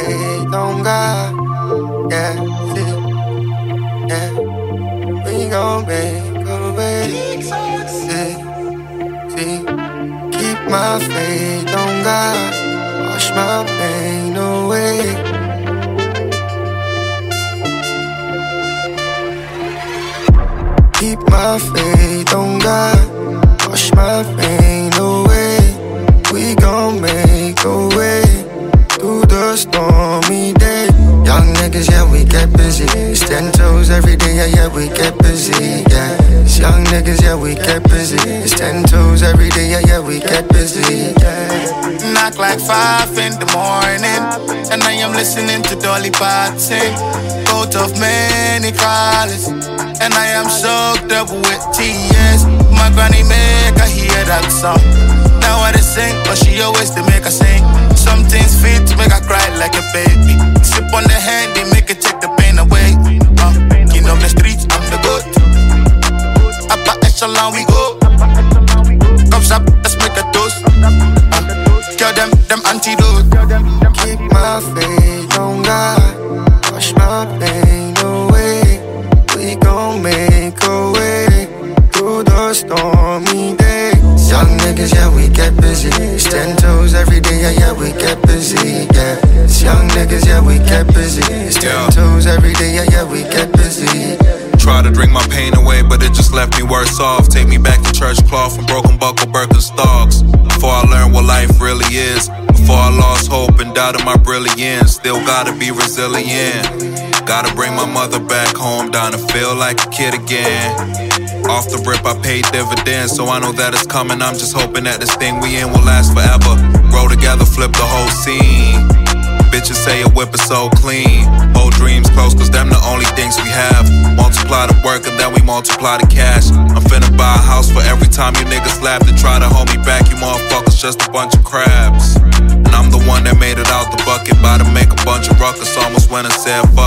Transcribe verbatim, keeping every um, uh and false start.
faith on God. Yeah, see, yeah. We gon' make a way. See, see. Keep my faith on God. Wash my pain away. Keep my faith on God. Wash my pain away. We gon' make a way through the stormy day. Young niggas, yeah, we get busy. It's ten toes every day, yeah, yeah, we get busy, yeah. It's young niggas, yeah, we get busy. It's ten toes every day, yeah, yeah, we get busy, yeah. Knock like five in the morning, and I am listening to Dolly Parton. Coat of many colors, and I am soaked up with tears. My granny make her hear that song. Now I just sing, but she always to make her sing. Some things fit to make her cry like a baby. Sip on the hand, they make it take the pain away. Uh, king of the streets, I'm the goat. Upper echelon we go. Comes up, let's make a toast. Uh, kill them, them antidote. Keep my faith on God. Wash my pain away. We gon' make a way through the stormy day. Young niggas, yeah, we get busy. It's ten toes every day, yeah, yeah, we get busy, yeah. It's young niggas, yeah, we get busy. It's ten yeah. toes every day, yeah, yeah, we get busy. Try to drink my pain away, but it just left me worse off. Take me back to church cloth and broken buckle Birkenstocks. Before I learned what life really is, before I lost hope and doubted my brilliance, still gotta be resilient. Gotta bring my mother back home, down to feel like a kid again. Off the rip, I paid dividends, so I know that it's coming. I'm just hoping that this thing we in will last forever. Roll together, flip the whole scene. Bitches say a whip is so clean. Hold dreams close, cause them the only things we have. Multiply the work and then we multiply the cash. I'm finna buy a house for every time you niggas laugh to try to hold me back. You motherfuckers just a bunch of crabs. And I'm the one that made it out the bucket, about to make a bunch of ruckus. Almost went and said fuck